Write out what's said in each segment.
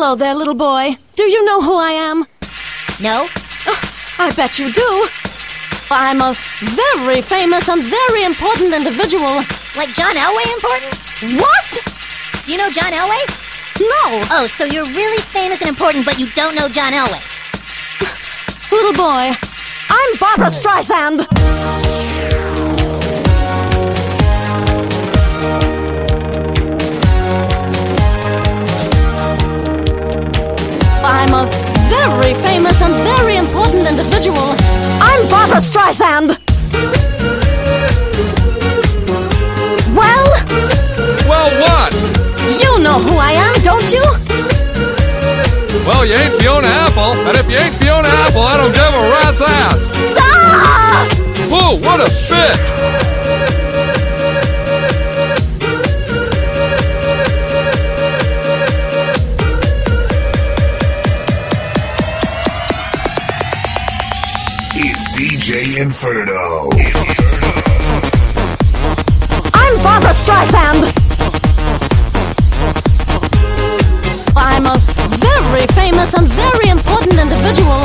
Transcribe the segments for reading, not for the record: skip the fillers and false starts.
Hello there, little boy. Do you know who I am? No? Oh, I bet you do. I'm a very famous and very important individual. Like John Elway important? What? Do you know John Elway? No. Oh, so you're really famous and important, but you don't know John Elway. Little boy, I'm Barbra Streisand. I'm a very famous and very important individual. I'm Barbra Streisand. Well, what? You know who I am, don't you? Well, you ain't Fiona Apple, and if you ain't Fiona Apple, I don't give a rat's ass. Ah! Whoa, what a bitch! It's DJ Inferno. I'm Barbra Streisand. I'm a very famous and very important individual.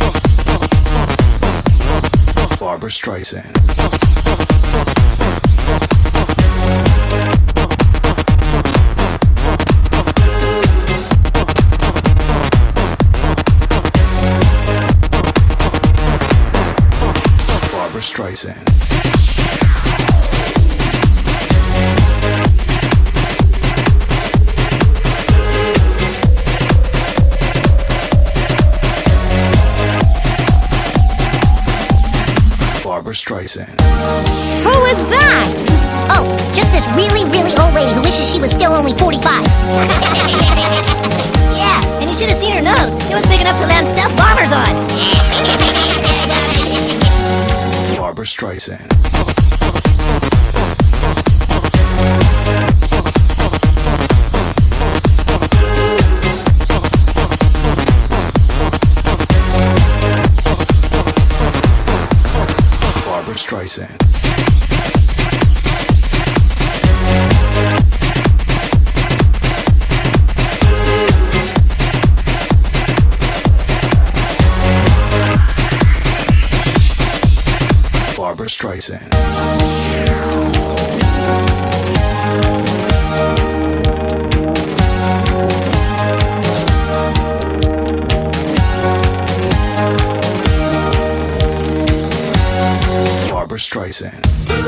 Barbra Streisand. Barbra Streisand. Barbra Streisand. Who is that? Oh, just this really, really old lady who wishes she was still only 45. Yeah, and you should have seen her nose. It was big enough to land stealth bombers on. Barbra Streisand. Barbra Streisand. Barbra Streisand. Barbra Streisand.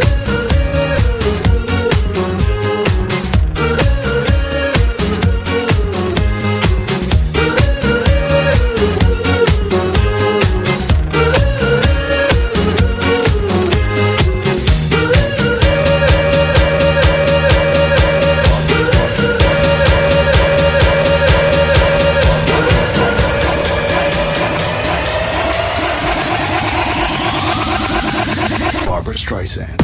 Barbra Streisand.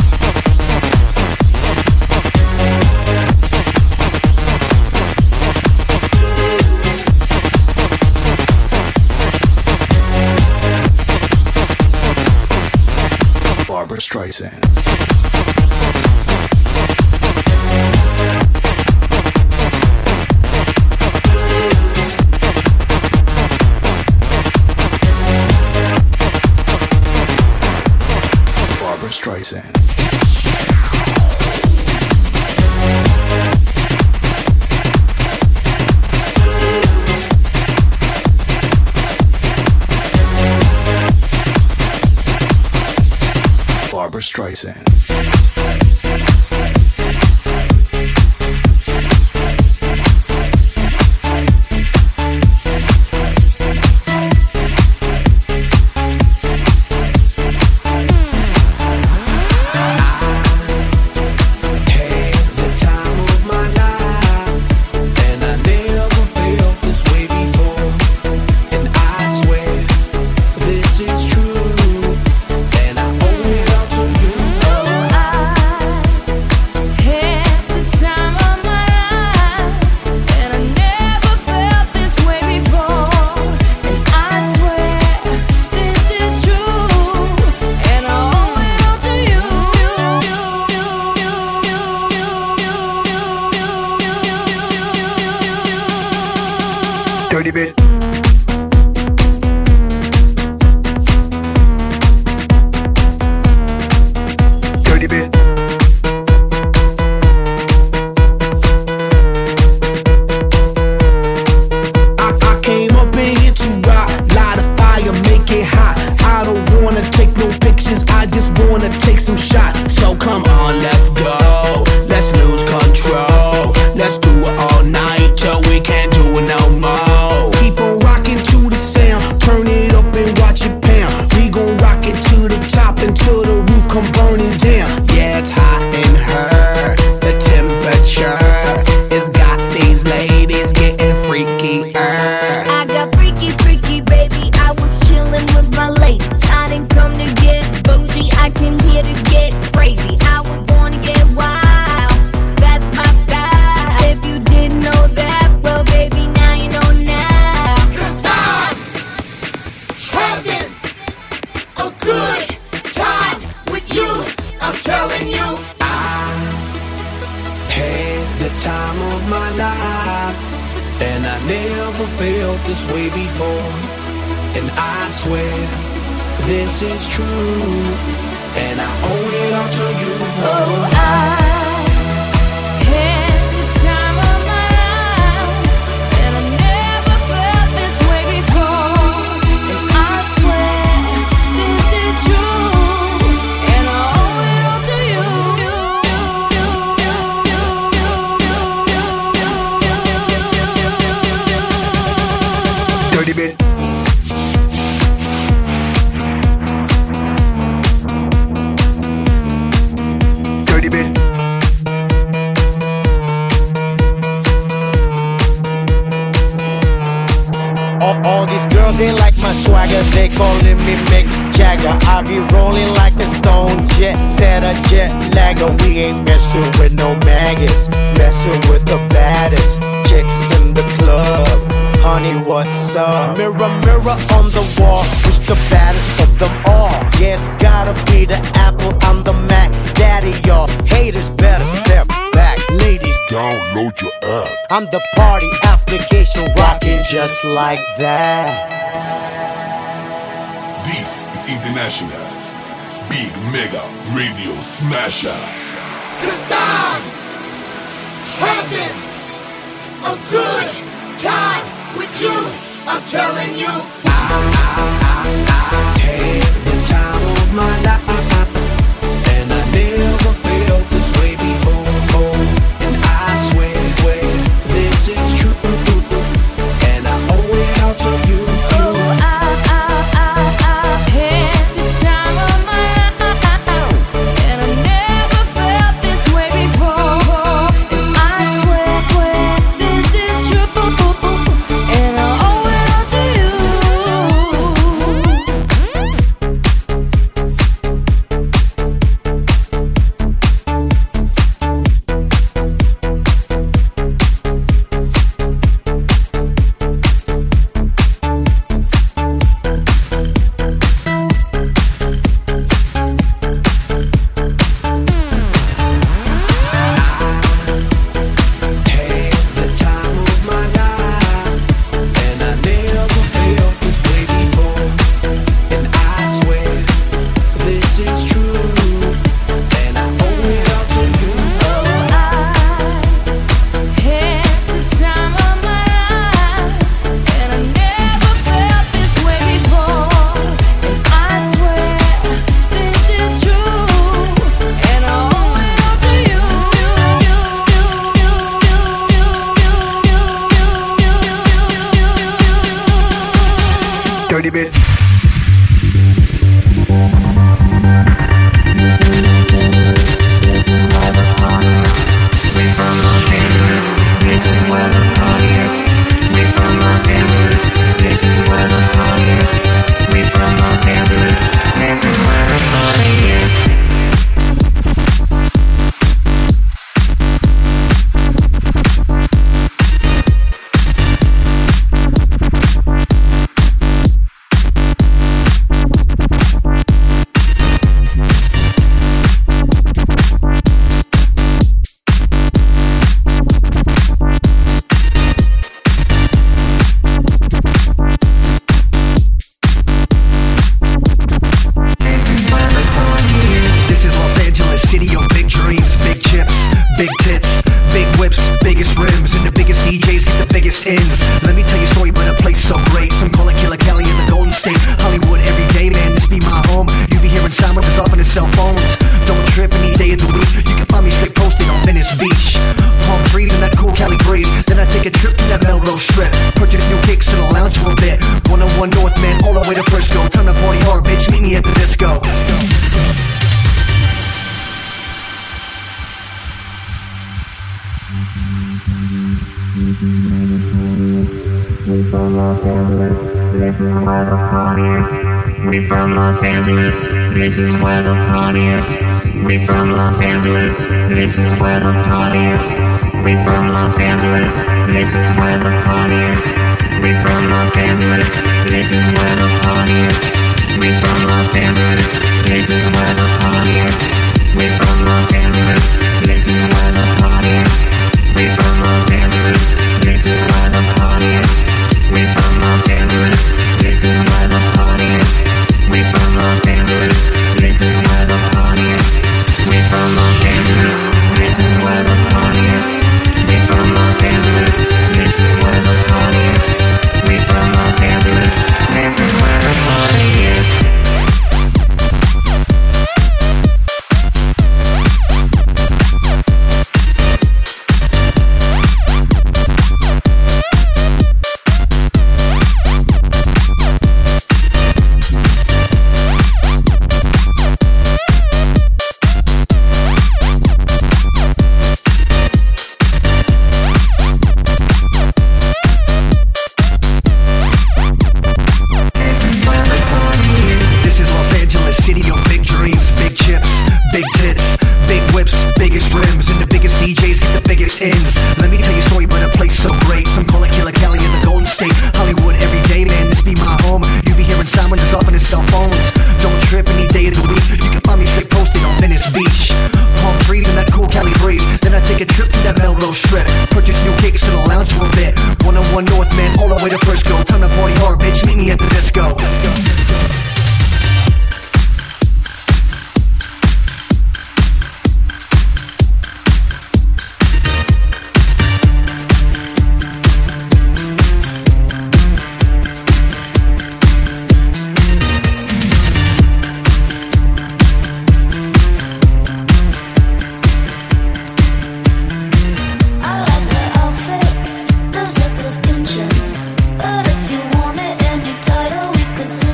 Barbra Streisand. Barbra Streisand. Barbra Streisand. This is true, and I owe it all to you. Dirty bit. Dirty bit. I came up in here to rock, light a fire, make it hot. I don't wanna take no pictures, I just wanna take some shots. So come on, let's go, let's lose control. Let's do it all night till we can't do it no more. Keep on rocking to the sound, turn it up and watch it pound. We gon' rock it to the top until the roof come burning down. Yeah, it's hot in her, the temperature has got these ladies getting freaky. I got freaky, freaky, baby. I was chillin' with my ladies. I didn't come to get bougie, I came here to get crazy. I was born to get wild, that's my style. If you didn't know that, well, baby, now you know now. 'Cause I'm having a good time with you, I'm telling you. I had the time of my life, and I never felt this way before. And I swear this is true, and I owe it all to you. Oh, I had the time of my life, and I never felt this way before. And I swear this is true, and I owe it all to you. Dirty bit. Dirty bit. All these girls, they like my swagger, they calling me Mick Jagger. I be rolling like a stone jet, set a jet lagger. We ain't messing with no maggots, messing with the baddest chicks in the club. Honey, what's up? Mirror, mirror on the wall, who's the baddest of them all? Yeah, it's gotta be the Apple, I'm the Mac. Daddy, y'all haters better step back. Ladies, download your app. I'm the party application rocking just like that. This is International Big Mega Radio Smasher. 'Cause I'm having a good time with you, I'm telling you. I had the time of my life, and I never felt this way before. And I swear this is true, and I owe it all to you. Oh, I had the time of my life, and I never felt this way before. And I swear this is true, and I owe it all to you. Dirty bit. biggest ends. Let me tell you a story about a place so great. Some call it Killer Cali in the Golden State. Hollywood every day, man, this be my home. You be hearing simulers off on his cell phones. Don't trip any day of the week. You can find me straight posted on Venice Beach. Palm trees and that cool Cali breeze. Then I take a trip to that Melrose Strip. Purchase new kicks and a lounge for a bit. 101 North, man, all the way to Frisco. Time to party hard, bitch, meet me at the disco. We from Los Angeles, this is where the party is. We from Los Angeles, this is where the party is. We from Los Angeles, this is where the party is. We from Los Angeles, this is where the party is. We from Los Angeles, this is where the party is. We from Los Angeles, this is where the party is. We from Los Angeles, this is where the party is. We from Los Angeles, this is where the party is. We from Los Angeles, this is where the party is. We from Los Angeles, this is where the party is. We from Los Angeles, this is where the party is. We from Los Angeles, this is where the party is. We from Los Angeles, this is where the party is. But if you want it and you're tired, we could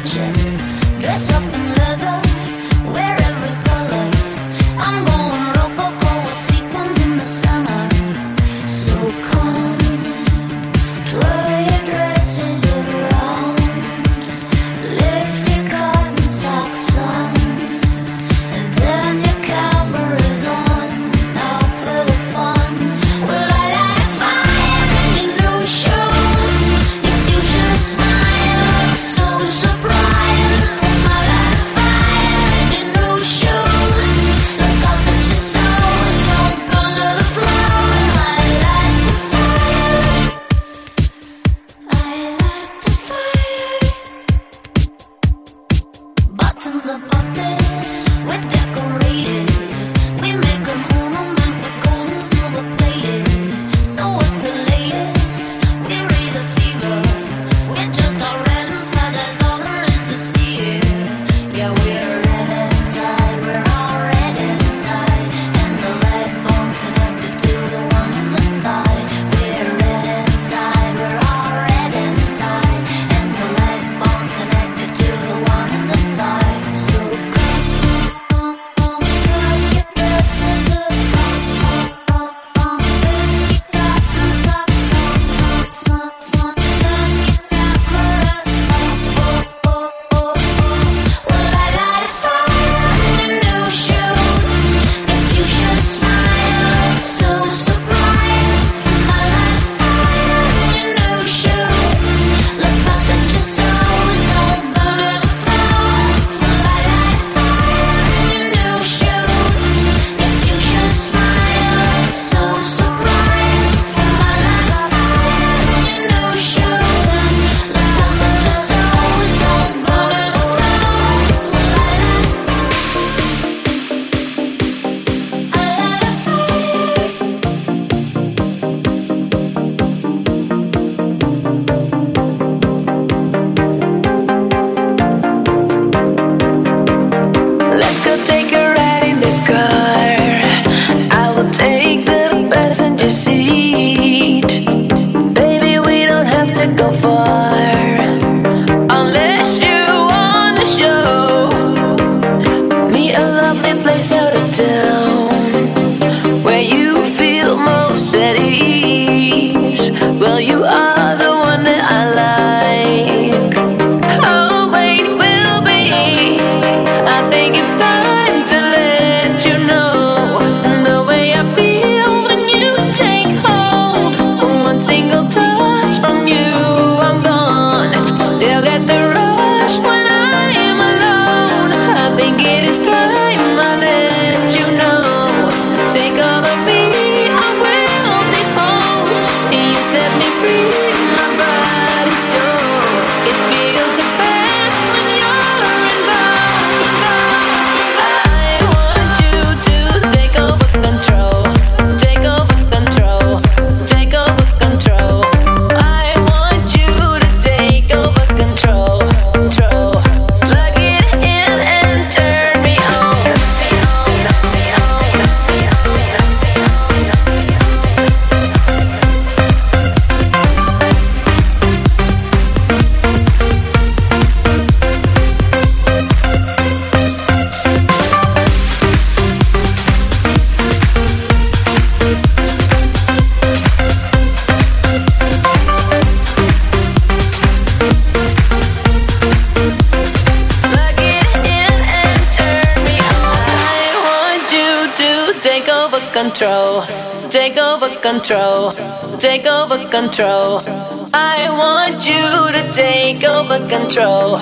control. Take over control. Take over control. I want you to take over control.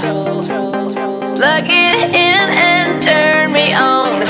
Plug it in and turn me on.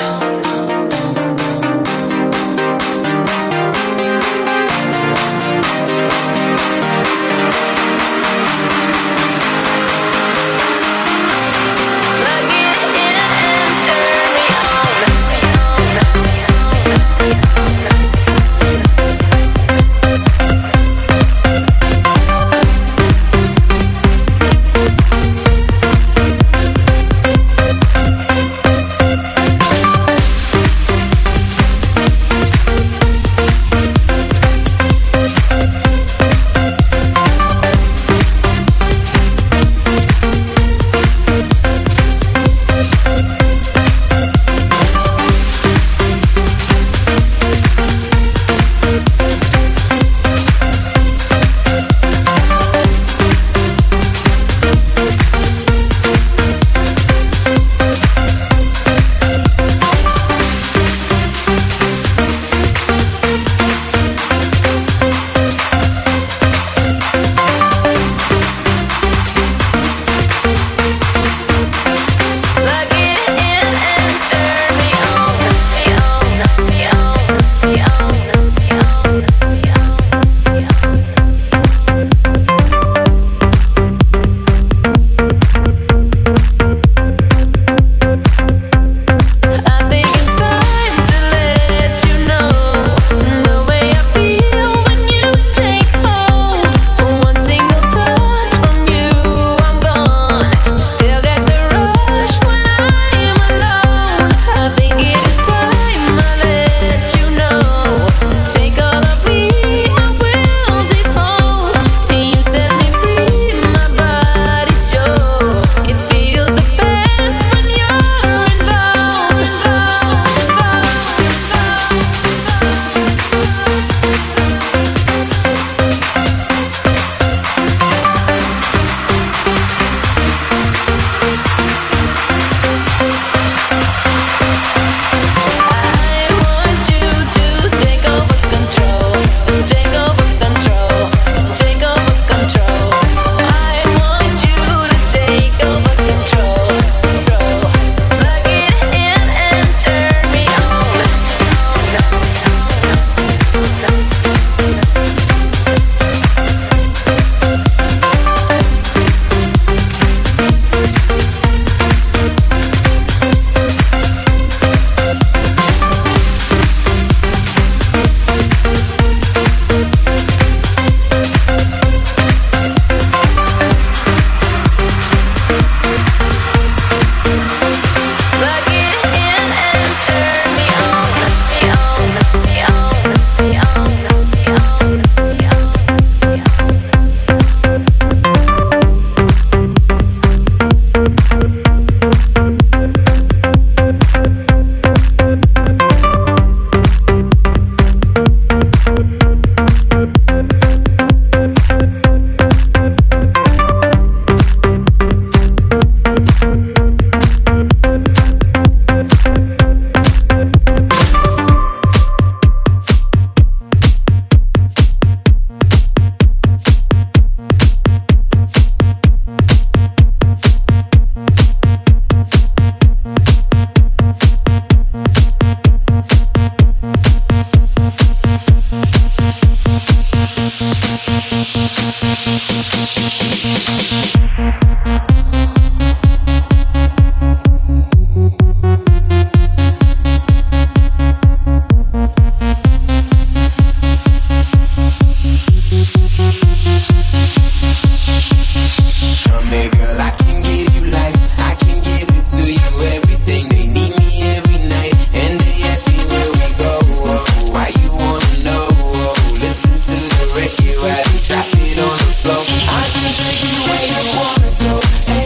Drop it on the floor. I can take you where you wanna go.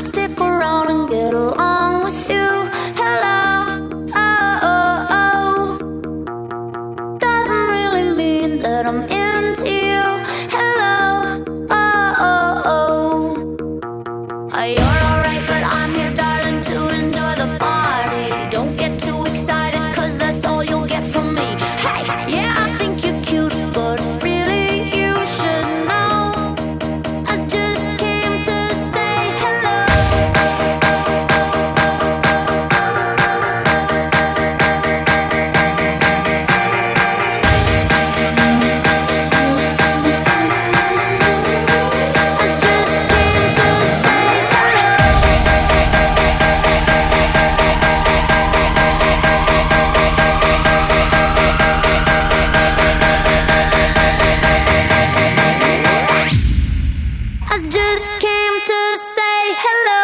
could stick around and get along with you. Hello, oh, oh, oh. Doesn't really mean that I'm into you. Hello, oh, oh, oh. You're alright, but I'm here, darling, to enjoy the party. Don't get too excited, cause that's all you'll get from me. Hey, yeah, I think you're cute, but really you should know I just came to say hello. I just came to say hello.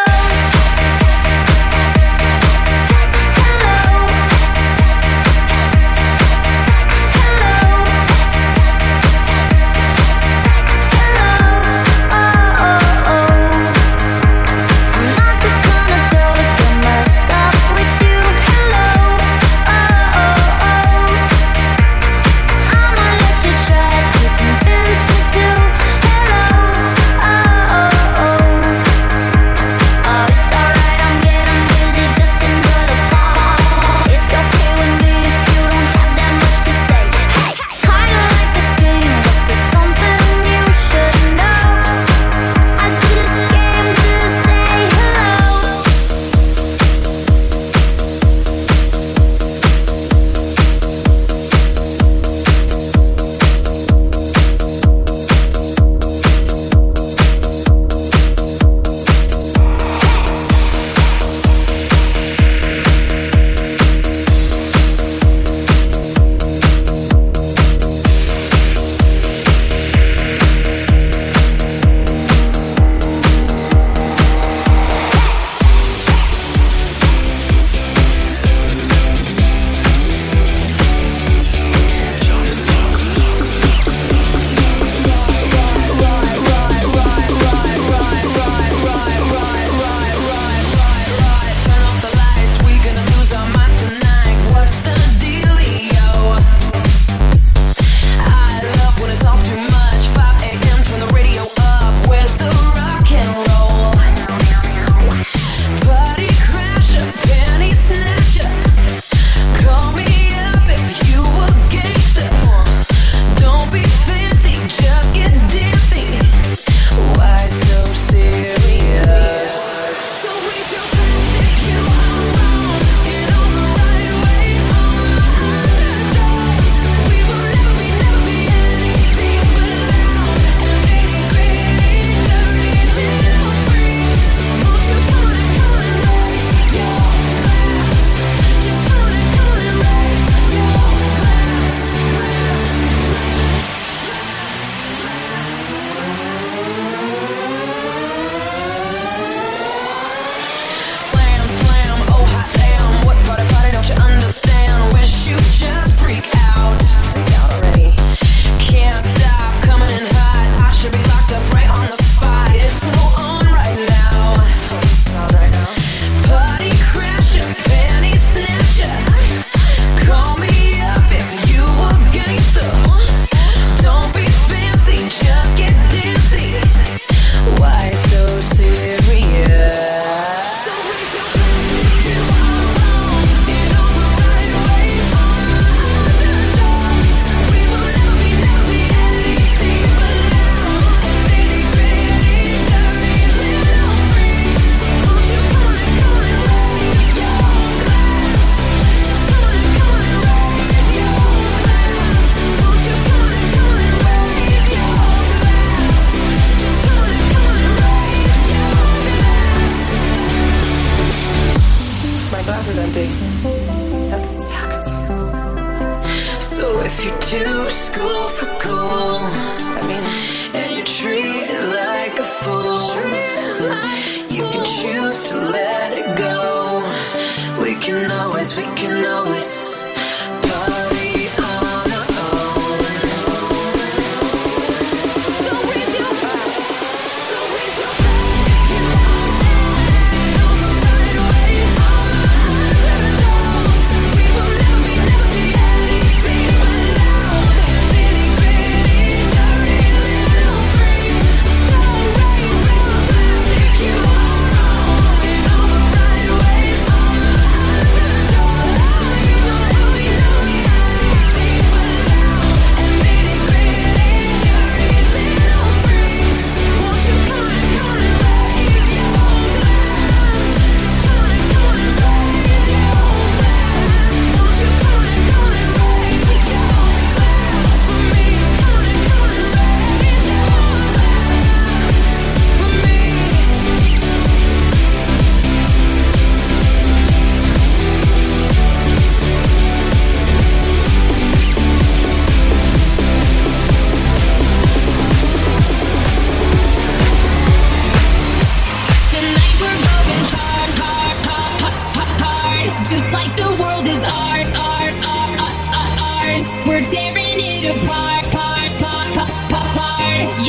to school for cool. And you're treated like a fool. You can choose to let it go. We can always party on our own. So raise your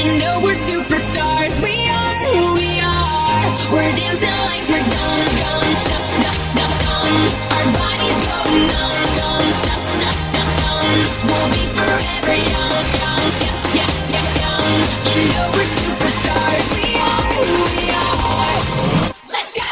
You know we're superstars. We are who we are. We're dancing like we're dumb, dumb, dumb, dumb, dumb, dumb. Our bodies go numb, dumb, dumb, dumb, dumb, dumb. We'll be forever young, young, yeah, yeah, yeah, young. You know we're superstars. We are who we are. Let's go.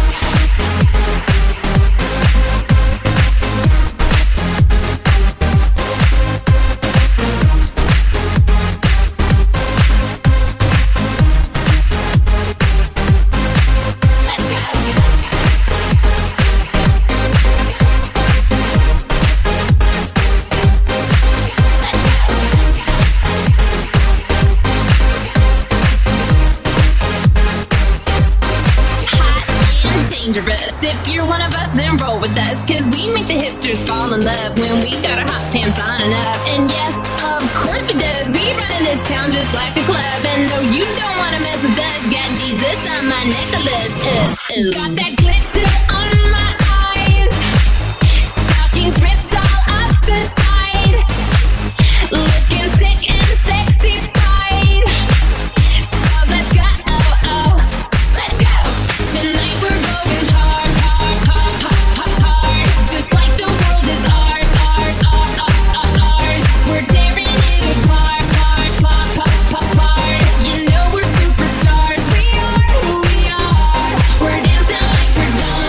If you're one of us, then roll with us, cause we make the hipsters fall in love when we got our hot pants on and up. And yes, of course we does. We run in this town just like a club. And no, you don't wanna mess with us. Got Jesus on my necklace. Got that glitter on my eyes. Stockings ripped all up the side. Looking sick and sexy fried. So let's go, oh, oh. Let's go. Tonight we're going hard, hard, hard, hard, hard, hard. Just like the world is ours, ours, ours, ours, ours, ours. We're tearing it apart, apart, apart, apart, apart. You know we're superstars. We are who we are. We're dancing like we're dumb,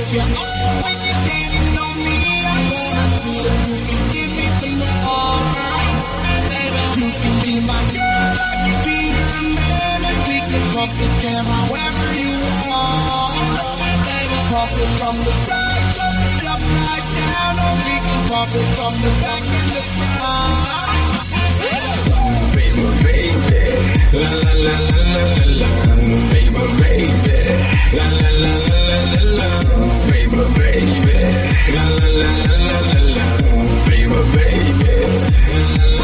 get you all when you're dating on me. I wanna see if you can give me some more. Baby, you can be my girl, I can be your man, and we can fuck the jam however you want. Baby, pump it from the side, pump it upside down, or we can pump it from the back and the front. Baby, baby, la la la la la la, baby, baby, la la la la la la, baby, baby, la la la la la la, baby, baby, la la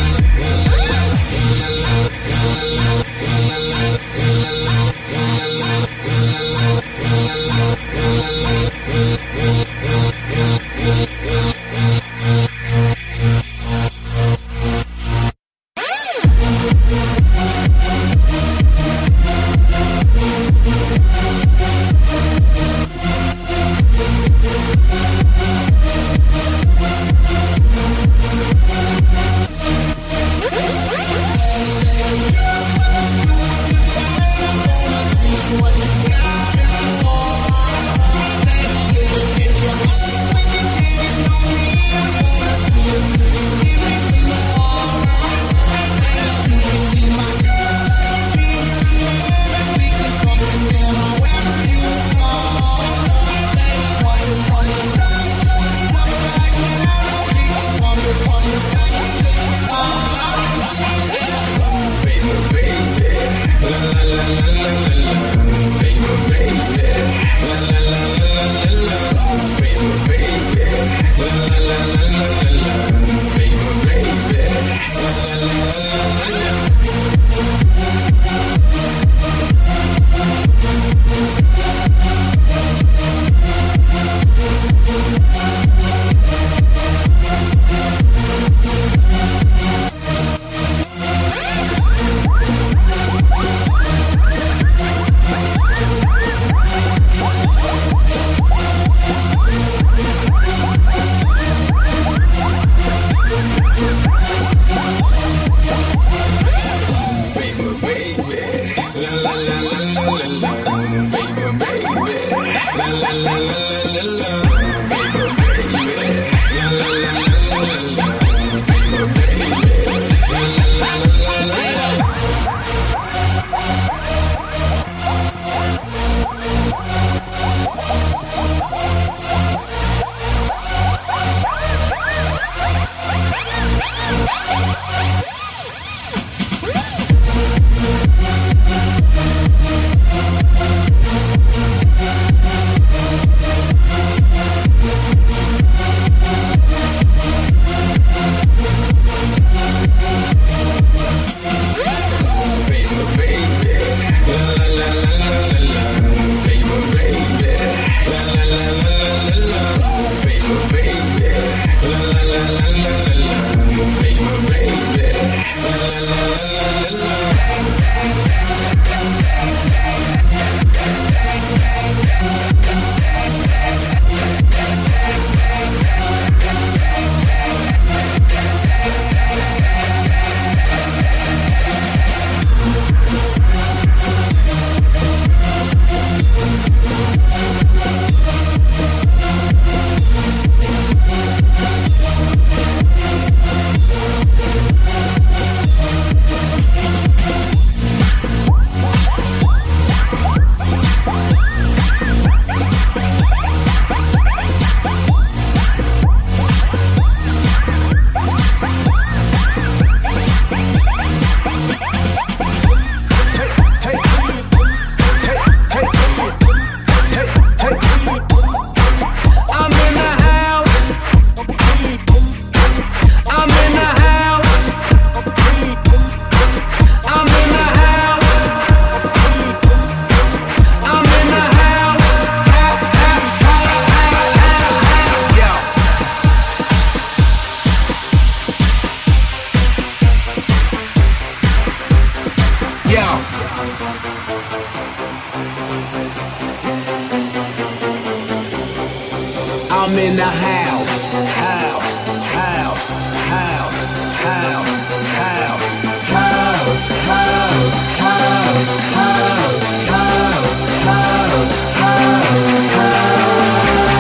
I'm in the house, house, house, house, house, house, house, house, house, house, house, house, house, house.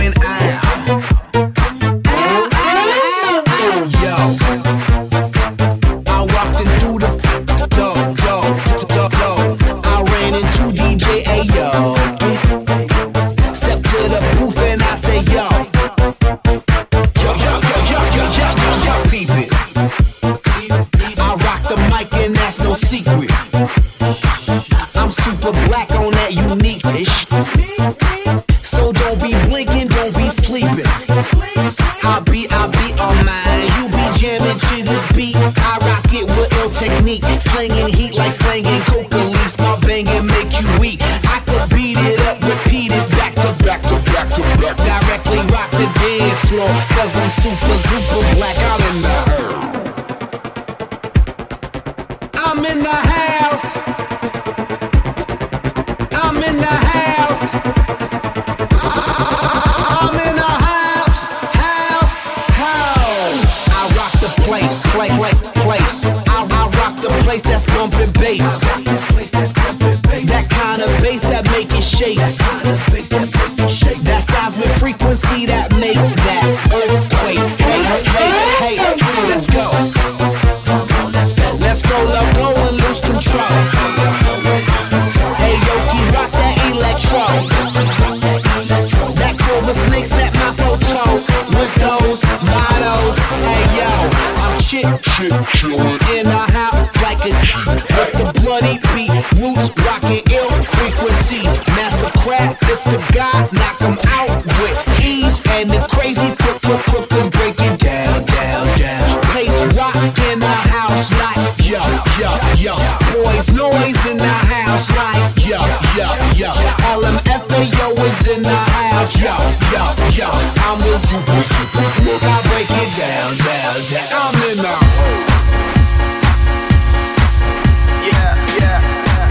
going out. Yo, I walked in through the door. I ran into DJ Ayo. Step to the booth and I say yo. Yo, peep it. I rock the mic and that's no secret. I'm super black on that unique-ish. So don't be blinking, don't be sleeping. I'll be on mine. You be jamming to this beat. I rock it with ill technique. Slinging heat like slinging coca leaves. My banging make you weak. I could beat it up, repeat it back to back to back to back. Directly rock the dance floor. Cause I'm super black. I'm in the herb. I'm in the house. I'm in the house. I'm in the house. I rock the place. I rock the place that's bumping bass. That kind of bass that make it shake. That seismic frequency that make that earthquake. Hey, let's go. Let's go, loco, and lose control. Hey, Yoki, rock that electro. That Cobra Snake snap my photo with those mottos. Hey, yo, I'm chillin' in the house like a G with the bloody beat. Roots rockin' ill frequencies. Master craft, it's the guy, knock 'em out with ease. And the crazy crookers break it down. Place rock in the house like yo. Boys noise in the house like yo. LMFAO is in the house, yo. I'm the super I break it down. I'm in the hole. Yeah.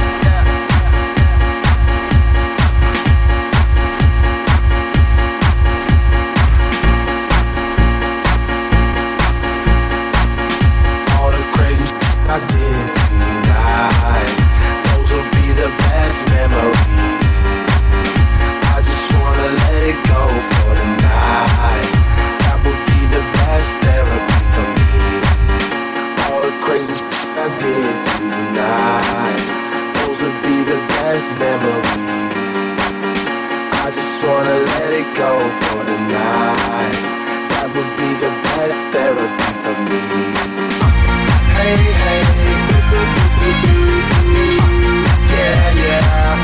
All the crazy stuff I did tonight, those will be the best memories. I just wanna let it go for the night. That would be the best therapy for me. All the crazy stuff I did tonight, those would be the best memories. I just wanna let it go for the night. That would be the best therapy for me. Hey, yeah.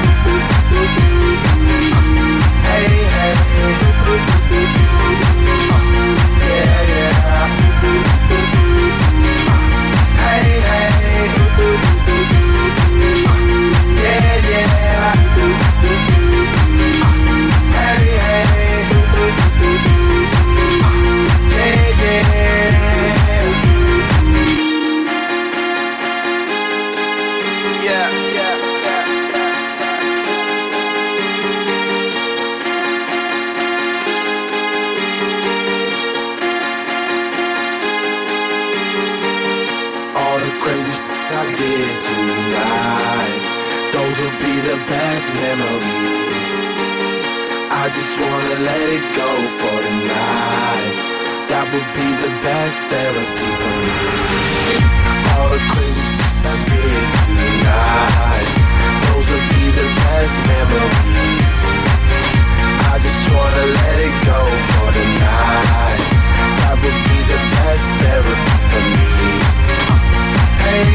Memories. I just wanna let it go for the night. That would be the best therapy for me. All the crazy I did tonight, those would be the best memories. I just wanna let it go for the night. That would be the best therapy for me. Hey.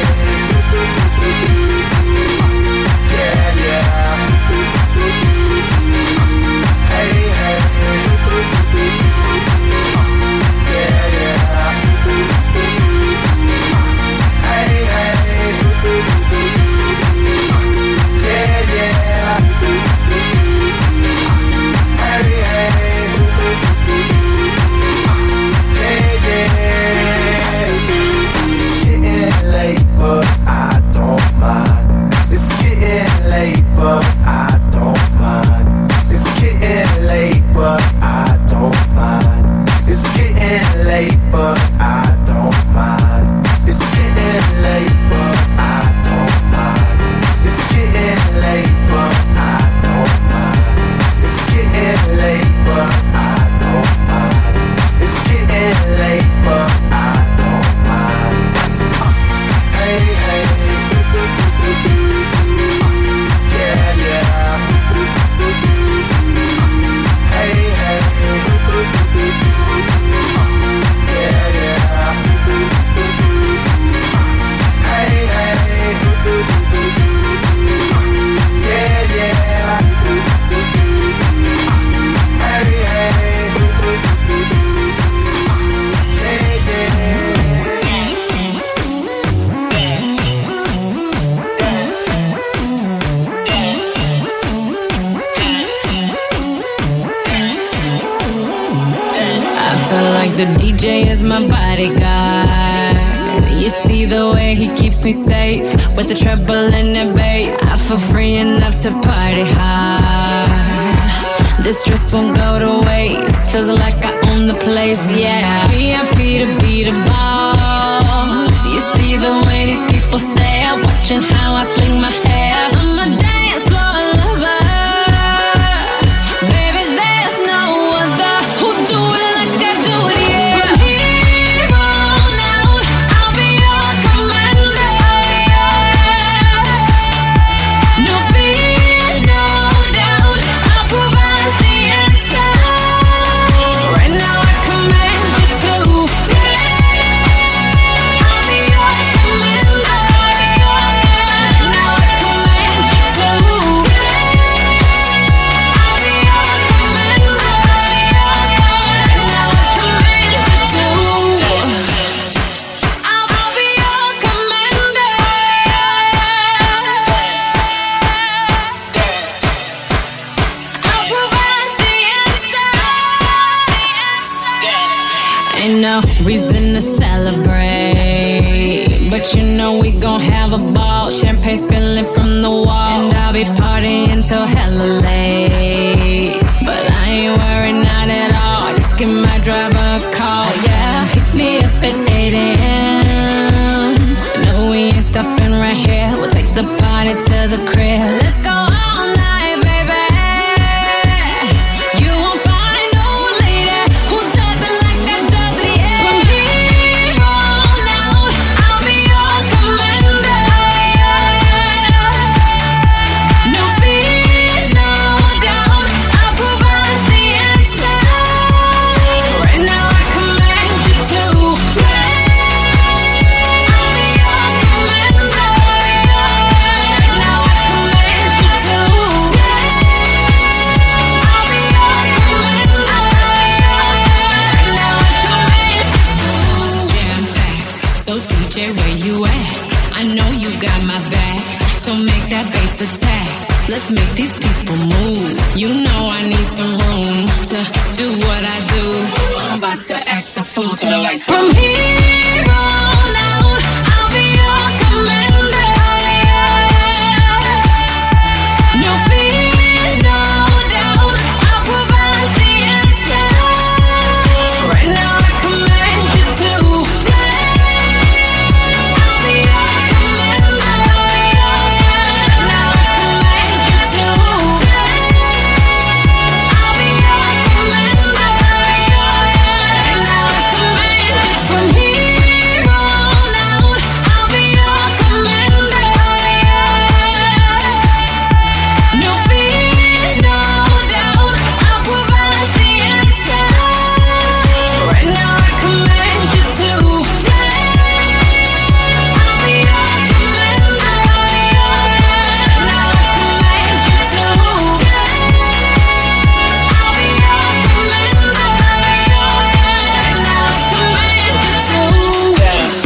Yeah. Hey. feel like the DJ is my bodyguard. You see the way he keeps me safe with the treble and the bass. I feel free enough to party hard. This dress won't go to waste. Feels like I own the place, yeah. VIP to be the boss. You see the way these people stare, watching how I fling my hair. I'm a dance floor lover. Baby, there's no other who do it like I do it, yeah. From here on out, I'll be your commander. No fear, no doubt, I'll provide the answer. Right now I command you to dance. I'll be your commander. Now I command you to dance. I'll be your commander. Now I command you to dance. I'll be your commander. I'll provide the answer. Ain't no reason to celebrate, but you know we gon' have a ball. Champagne spilling from the wall, and I'll be partying till hella late. But I ain't worried, not at all. Just give my driver a call, yeah. Pick me up at 8 a.m. No, we ain't stopping right here. We'll take the party to the crib. Let's go all night, baby. You won't find no lady who does it like I does it, yeah. From here on out, I'll be your commander. No fear, no doubt, I'll provide the answer. Right now I command you to dance. I'll be your commander. Now I command you to dance. I'll be your commander. Now I command you to. It's jam-packed, so DJ, where you at? I know you got my back, so make that bass attack. Let's make these people move. You know I need some room to do what I do. I'm about to act a fool to the lights. From here on out, I'll be your commander. No fear, no doubt, I'll provide the answer. Right now I command you to dance. I'll be your commander. Now I command you to dance. I'll be your commander. Now I command you. From here on out, I'll be your commander. No fear, no doubt, I'll provide the answer. Right now I command you to dance. I'll be your commander. Now I command you to dance. I'll be your commander. Now I command you to dance.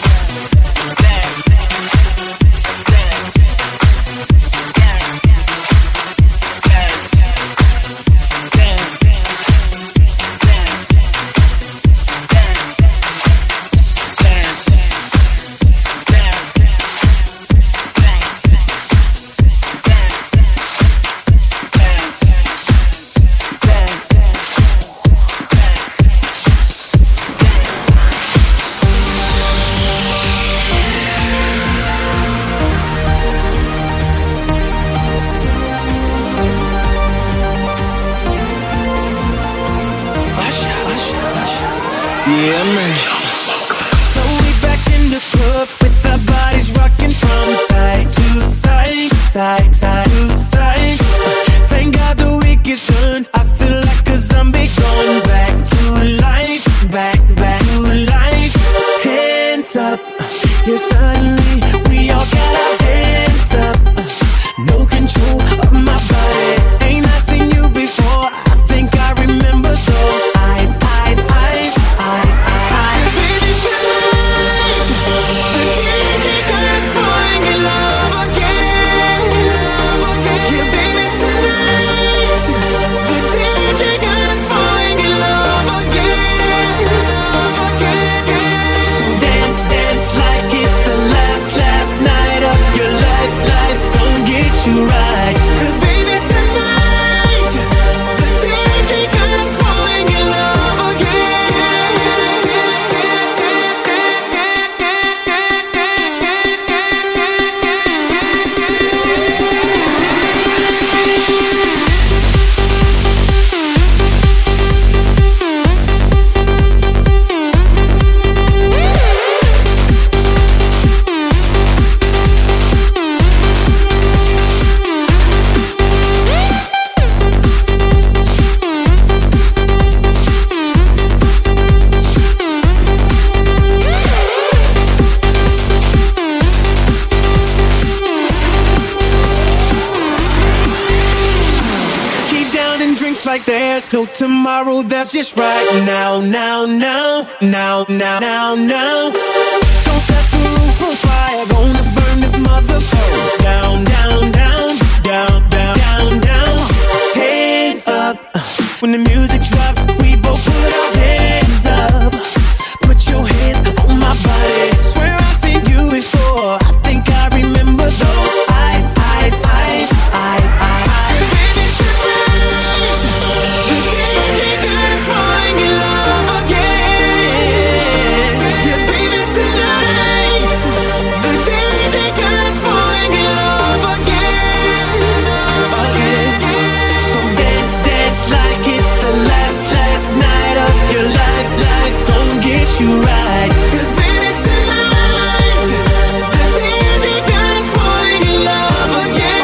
Yeah, man. So we back in the club with our bodies rocking from side to side, side, side to side. Thank God the week is done. I feel like a zombie going back to life, back to life. Hands up, yeah, suddenly we all got our hands up. No control of my body. Ain't I seen you before? I think I remember those eyes, eyes, eyes, eyes, eyes. Baby, tonight the DJ got us falling in love again. Yeah, baby, tonight the DJ got us falling in love again. no tomorrow, that's just right now, now, now, now, now, now, now. Don't set the roof on fire, gonna burn this motherfucker down, down, down, down, down, down, down. Hands up, when the music drops, we both put our hands up. Put your hands on my body. Swear I've seen you before. I think I remember those eyes, eyes, eyes, eyes, eyes. Baby, tonight, the DJ got us falling in love again. Yeah, baby, tonight, the DJ got us falling in love again. So dance, dance like it's the last night of your life. Life gon' get you right. 'Cause baby, tonight, the DJ got us falling in love again.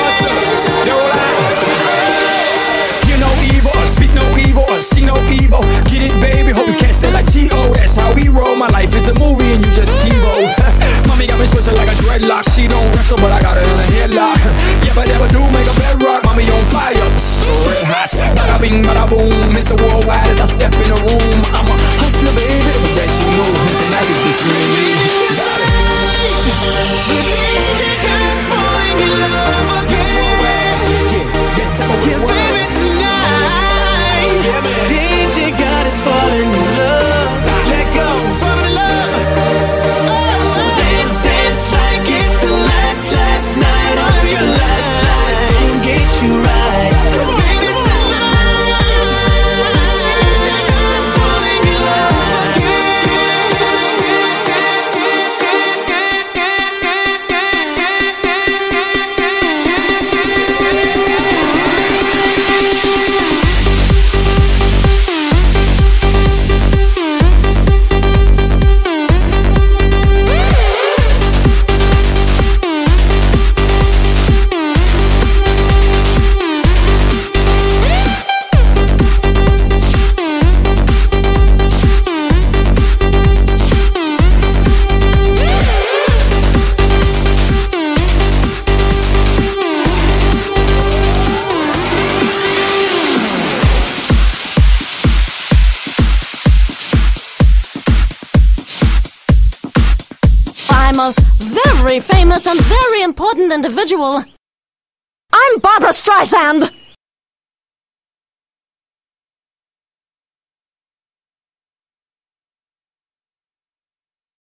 Hear no evil, or speak no evil, or see no evil. Get it, baby, hope you can't stay like T.O. That's how we roll. My life is a movie and you just TiVo. Mommy got me twisted like a dreadlock. She don't wrestle, but I got her in a headlock. Yeah, but never do make a bedrock. Mommy on fire, so red hot. Bada bing, bada boom. Mr. Worldwide as I step in the room. I'm a hustler, baby, but that you know. And tonight is just me and me. Got it. The DJ got us falling in love again. Yeah, baby, tonight, DJ got us falling in love. Let go, fall in love. So dance, dance like it's the last night of your life. Get you right. 'Cause baby, tonight, DJ got us falling in love I'm a very famous and very important individual. I'm Barbra Streisand.